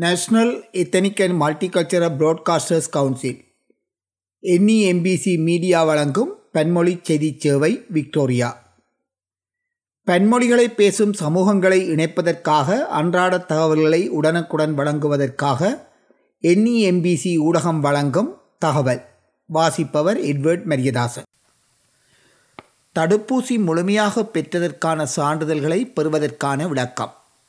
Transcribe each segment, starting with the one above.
National ethnic and multicultural broadcasters council NEMBC media வழங்கும் பன்மொழி செய்திச் சேவை விக்டோரியா. பன்மொழிகளை பேசும் சமூகங்களை இணைப்பதற்காக அன்றாட தகவல்களை உடனுக்குடன் வழங்குவதற்காக NEMBC ஊடகம் வழங்கும் தகவல். வாசிப்பவர் எட்வர்ட் மரியதாசன். தடுப்பூசி முழுமையாக பெற்றதற்கான சான்றிதழ்களை பெறுவதற்கான விளக்கம்.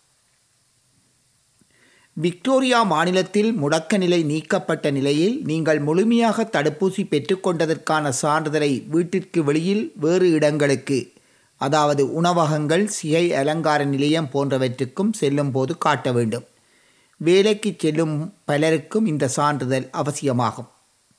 விக்டோரியா மாநிலத்தில் முடக்க நிலை நீக்கப்பட்ட நிலையில் நீங்கள் முழுமையாக தடுப்பூசி பெற்றுக்கொண்டதற்கான சான்றிதழை வீட்டிற்கு வெளியில் வேறு இடங்களுக்கு, அதாவது உணவகங்கள், சிகை அலங்கார நிலையம் போன்றவற்றுக்கும் செல்லும் போது காட்ட வேண்டும். வேலைக்கு செல்லும் பலருக்கும் இந்த சான்றிதழ் அவசியமாகும்.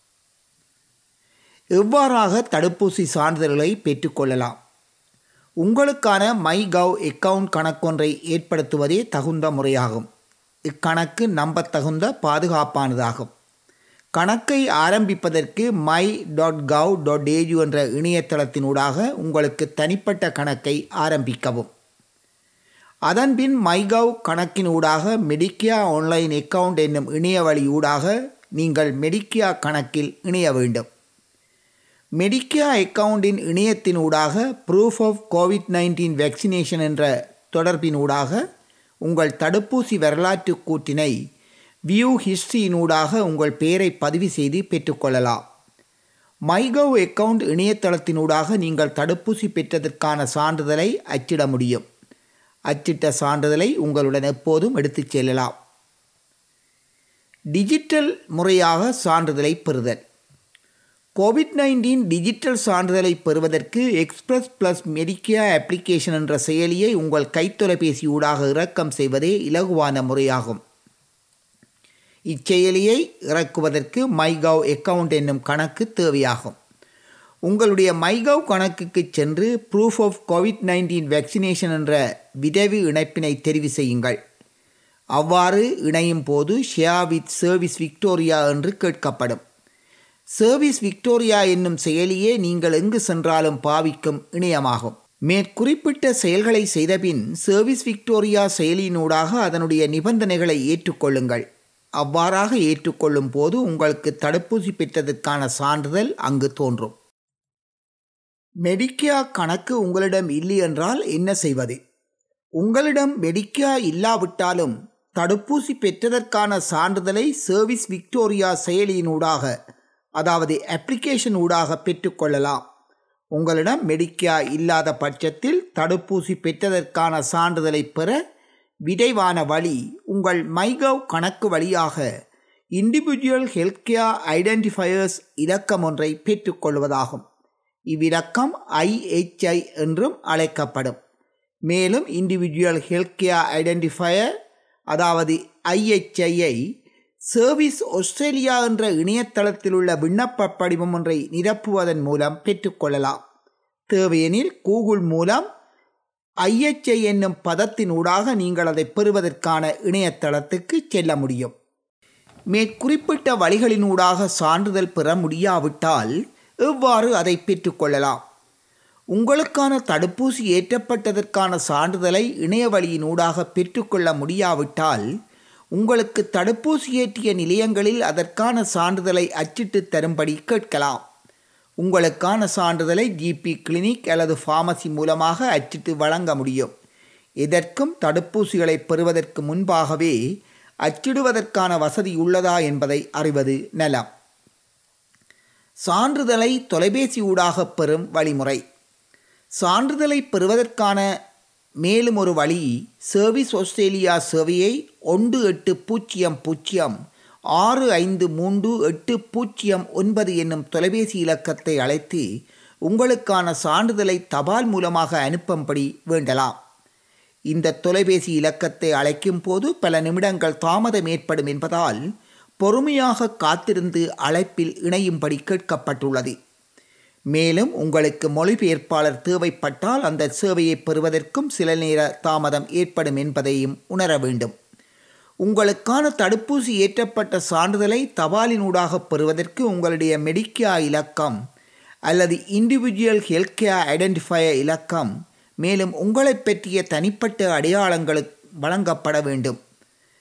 எவ்வாறாக தடுப்பூசி சான்றிதழ்களை பெற்றுக்கொள்ளலாம்? உங்களுக்கான MyGov அக்கவுண்ட் கணக்கொன்றை ஏற்படுத்துவதே தகுந்த முறையாகும். இக்கணக்கு நம்பத்தகுந்த பாதுகாப்பானதாகும். கணக்கை ஆரம்பிப்பதற்கு my.gov.au என்ற இணையதளத்தினூடாக உங்களுக்கு தனிப்பட்ட கணக்கை ஆரம்பிக்கவும். அதன்பின் MyGov கணக்கினூடாக மெடிக்கேர் ஆன்லைன் அக்கவுண்ட் என்னும் இணையவழி ஊடாக நீங்கள் மெடிக்கேர் கணக்கில் இணைய வேண்டும். மெடிக்கேர் அக்கவுண்டின் இணையத்தினூடாக ப்ரூஃப் ஆஃப் COVID-19 வேக்சினேஷன் என்ற தொடர்பினூடாக உங்கள் தடுப்பூசி வரலாற்று கூற்றினை வியூ ஹிஸ்டரியினூடாக உங்கள் பெயரை பதிவு செய்து பெற்றுக்கொள்ளலாம். MyGov அக்கவுண்ட் இணையதளத்தினூடாக நீங்கள் தடுப்பூசி பெற்றதற்கான சான்றிதழை அச்சிட முடியும். அச்சிட்ட சான்றிதழை உங்களுடன் எப்போதும் எடுத்துச் செல்லலாம். டிஜிட்டல் முறையாக சான்றிதழை பெறுதல். COVID-19 டிஜிட்டல் சான்றிதழை பெறுவதற்கு எக்ஸ்பிரஸ் ப்ளஸ் மெடிக்கேர் அப்ளிகேஷன் என்ற செயலியை உங்கள் கைத்தொலைபேசி ஊடாக இறக்கம் செய்வதே இலகுவான முறையாகும். இச்செயலியை இறக்குவதற்கு MyGov அக்கவுண்ட் என்னும் கணக்கு தேவையாகும். உங்களுடைய MyGov கணக்குக்கு சென்று ப்ரூஃப் ஆஃப் COVID-19 வேக்சினேஷன் என்ற விரைவு இணைப்பினை தெரிவு செய்யுங்கள். அவ்வாறு இணையும் போது ஷேர் வித் சர்வீஸ் விக்டோரியா என்று கேட்கப்படும். சர்வீஸ் விக்டோரியா என்னும் செயலியே நீங்கள் எங்கு சென்றாலும் பாவிக்கும் இணையமாகும். மேற்குறிப்பிட்ட செயல்களை செய்தபின் சர்வீஸ் விக்டோரியா செயலியினூடாக அதனுடைய நிபந்தனைகளை ஏற்றுக்கொள்ளுங்கள். அவ்வாறாக ஏற்றுக்கொள்ளும் போது உங்களுக்கு தடுப்பூசி பெற்றதற்கான சான்றிதழ் அங்கு தோன்றும். மெடிக்கேர் கணக்கு உங்களிடம் இல்லை என்றால் என்ன செய்வது? உங்களிடம் மெடிக்கேர் இல்லாவிட்டாலும் தடுப்பூசி பெற்றதற்கான சான்றிதழை சர்வீஸ் விக்டோரியா செயலியினூடாக, அதாவது அப்ளிகேஷன் ஊடாக பெற்றுக்கொள்ளலாம். உங்களிடம் மெடிக்கேர் இல்லாத பட்சத்தில் தடுப்பூசி பெற்றதற்கான சான்றிதழை பெற விரைவான வழி உங்கள் MyGov கணக்கு வழியாக இண்டிவிஜுவல் ஹெல்த்கேர் ஐடென்டிஃபயர்ஸ் இலக்கம் ஒன்றை பெற்றுக்கொள்வதாகும். இவ்விலக்கம் IHI என்றும் அழைக்கப்படும். மேலும் இண்டிவிஜுவல் ஹெல்த்கேர் ஐடென்டிஃபயர், அதாவது IHI-ஐ சர்வீஸ் ஆஸ்திரேலியா என்ற இணையதளத்தில் உள்ள விண்ணப்ப படிவம் ஒன்றை நிரப்புவதன் மூலம் பெற்றுக்கொள்ளலாம். தேவையெனில் கூகுள் மூலம் IHI என்னும் பதத்தினூடாக நீங்கள் அதை பெறுவதற்கான இணையதளத்துக்கு செல்ல முடியும். மேற்குறிப்பிட்ட வழிகளினூடாக சான்றிதழ் பெற முடியாவிட்டால் எவ்வாறு அதை பெற்றுக்கொள்ளலாம்? உங்களுக்கான தடுப்பூசி ஏற்றப்பட்டதற்கான சான்றிதழை இணைய வழியினூடாக பெற்றுக்கொள்ள முடியாவிட்டால் உங்களுக்கு தடுப்பூசி ஏற்றிய நிலையங்களில் அதற்கான சான்றிதழை அச்சிட்டு தரும்படி கேட்கலாம். உங்களுக்கான சான்றிதழை GP கிளினிக் அல்லது ஃபார்மசி மூலமாக அச்சிட்டு வழங்க முடியும். இதற்கும் தடுப்பூசிகளை பெறுவதற்கு முன்பாகவே அச்சிடுவதற்கான வசதி உள்ளதா என்பதை அறிவது நலம். சான்றிதழை தொலைபேசி ஊடாக பெறும் வழிமுறை. சான்றிதழை பெறுவதற்கான மேலும் ஒரு வழி சர்வீஸ் ஆஸ்திரேலியா சேவையை 1800-653-8009 என்னும் தொலைபேசி இலக்கத்தை அழைத்து உங்களுக்கான சான்றிதழை தபால் மூலமாக அனுப்பும்படி வேண்டலாம். இந்த தொலைபேசி இலக்கத்தை அழைக்கும் போது பல நிமிடங்கள் தாமதம் ஏற்படும் என்பதால் பொறுமையாக காத்திருந்து அழைப்பில் இணையும்படி கேட்கப்பட்டுள்ளது. மேலும் உங்களுக்கு மொழிபெயர்ப்பாளர் தேவைப்பட்டால் அந்த சேவையை பெறுவதற்கும் சில நேர தாமதம் ஏற்படும் என்பதையும் உணர வேண்டும். உங்களுக்கான தடுப்பூசி ஏற்றப்பட்ட சான்றிதழை தபாலினூடாக பெறுவதற்கு உங்களுடைய மெடிக்கேர் இலக்கம் அல்லது இண்டிவிஜுவல் ஹெல்த்கேர் ஐடென்டிஃபயர் இலக்கம், மேலும் உங்களை பற்றிய தனிப்பட்ட அடையாளங்களுக்கு வழங்கப்பட வேண்டும்.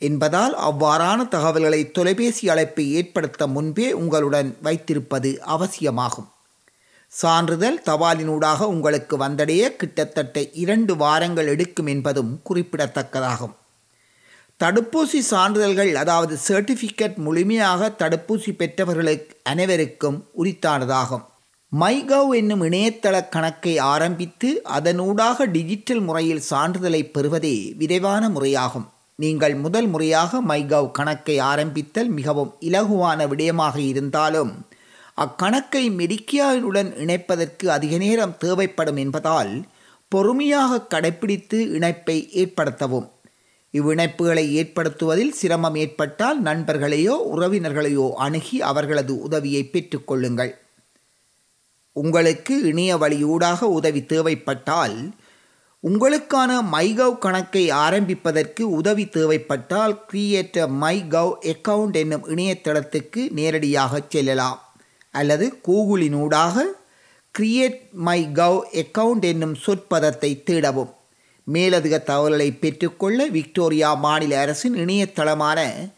என்பதால் அவ்வாறான தகவல்களை தொலைபேசி அழைப்பை ஏற்படுத்த முன்பே உங்களுடன் வைத்திருப்பது அவசியமாகும். சான்றிதழ் தபாலினூடாக உங்களுக்கு வந்தடைய கிட்டத்தட்ட 2 வாரங்கள் எடுக்கும் என்பதும் குறிப்பிடத்தக்கதாகும். தடுப்பூசி சான்றிதழ்கள் அதாவது சர்டிஃபிகேட் முழுமையாக தடுப்பூசி பெற்றவர்களுக்கு அனைவருக்கும் உரித்தானதாகும். மைகவ் என்னும் இணையதள கணக்கை ஆரம்பித்து அதனூடாக டிஜிட்டல் முறையில் சான்றிதழை பெறுவதே விரைவான முறையாகும். நீங்கள் முதல் முறையாக மைகவ் கணக்கை ஆரம்பித்தல் மிகவும் இலகுவான விடயமாக இருந்தாலும் அக்கணக்கை மெடிக்கேருடன் இணைப்பதற்கு அதிக நேரம் தேவைப்படும் என்பதால் பொறுமையாக கடைப்பிடித்து இணைப்பை ஏற்படுத்தவும். இவ்விணைப்புகளை ஏற்படுத்துவதில் சிரமம் ஏற்பட்டால் நண்பர்களையோ உறவினர்களையோ அணுகி அவர்களது உதவியை பெற்றுக்கொள்ளுங்கள். உங்களுக்கு இணைய வழியூடாக உதவி தேவைப்பட்டால் உங்களுக்கான மைகவ் கணக்கை ஆரம்பிப்பதற்கு உதவி தேவைப்பட்டால் கிரியேட் a மைகவ் அக்கவுண்ட் என்னும் இணையதளத்துக்கு நேரடியாக செல்லலாம். அல்லது கூகுளினூடாக கிரியேட் மைகவ் அக்கவுண்ட் என்னும் சொற்பதத்தை தேடவும். மேலதிக தகவல்களை பெற்றுக்கொள்ள விக்டோரியா மாநில அரசின் இணையதளமான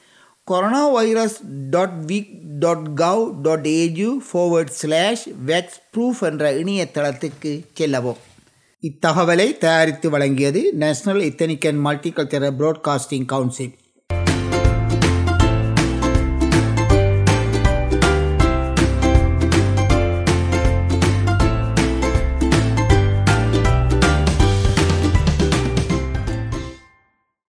coronavirus.vic.gov.au/vaxproof என்ற இணையதளத்துக்கு செல்லவும். இத்தகவலை தயாரித்து வழங்கியது national ethnic and multicultural broadcasting council.